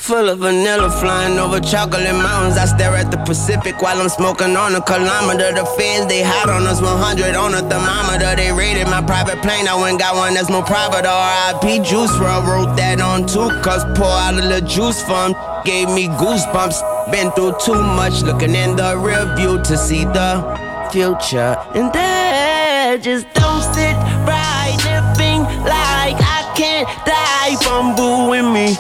Full of vanilla, flying over chocolate mountains. I stare at the Pacific while I'm smoking on a kilometer. The feds, they hot on us, 100 on a thermometer. They raided my private plane, I went got one that's more private. R.I.P. Juice WRLD, wrote that on 2 cups. Pour out a little juice for him, gave me goosebumps. Been through too much, looking in the rear view to see the future. And that just don't sit right, living like I can't die from booing me.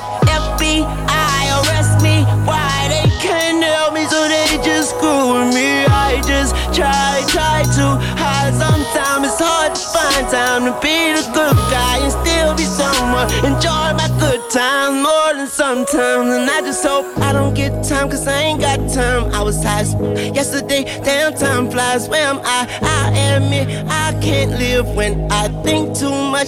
FBI arrest me, why they can't help me, so they just screwing me. I just try to hide. Sometimes it's hard to find time to be the good guy and still be someone. Enjoy my good times more than sometimes, and I just hope I don't get time, cause I ain't got time. I was high yesterday, damn time flies. Where am I? I admit I can't live when I think too much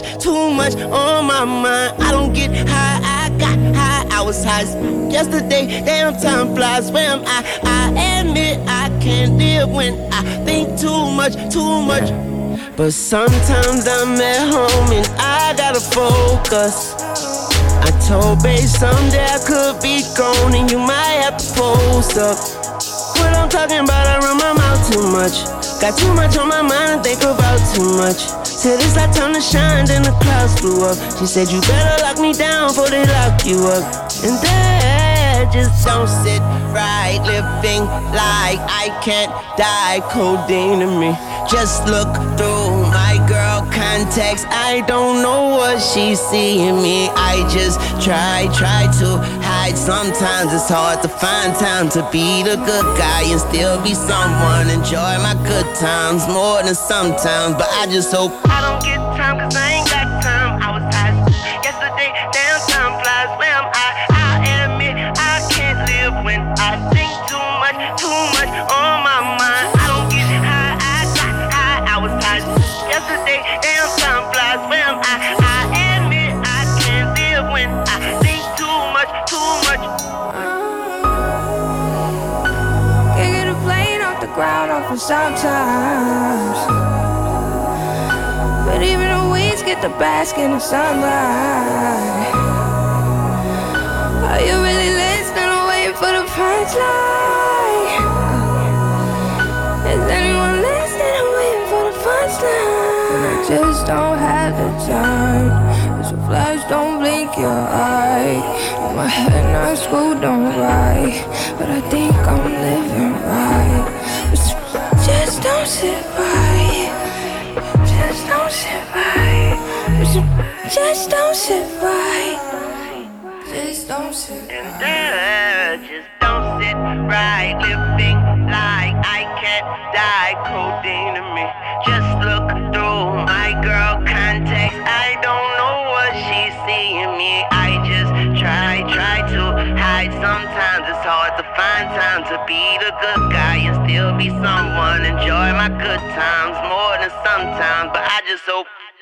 on my mind. I don't get high, I got high. I was high yesterday, damn time flies. Where am I? I admit I can't live when I think too much. But sometimes I'm at home and I gotta focus. I told babe someday I could be gone and you might have to post up. What I'm talking about, I run my mouth too much. Got too much on my mind and think about too much. Said it's like time to shine, then the clouds flew up. She said you better lock me down before they lock you up. And that just don't sit right, living like I can't die, codeine to me. Just look through my girl contacts, I don't know what she's seeing me. I just try to hide. Sometimes it's hard to find time to be the good guy and still be someone. Enjoy my good times more than sometimes, but I just hope I don't get time, cause I ain't got time. I was high yesterday, damn time flies. Where am I? I admit I can't live when I think too much on my mind. I don't get high, I got high. I was high yesterday, damn time flies. Where am I? I admit I can't live when I think too much. Can't get a plane off the ground often sometimes, but even the weeds get the bask in the sunlight. Are you really listening or waiting for the punchline? Is anyone listening or waiting for the punchline? I just don't have the time. It's a flash, don't blink your eye. In my head not screwed on right, but I think I'm living right. Just don't sit right. Just don't sit right. Just don't sit right. Just don't sit right. Just don't sit right, living like I can't die, codeine to me. Just look through my girl contacts, I don't know what she's seeing me. I just try to hide. Sometimes it's hard to find time to be the good guy and still be someone. Enjoy my good times more than sometimes, but I just hope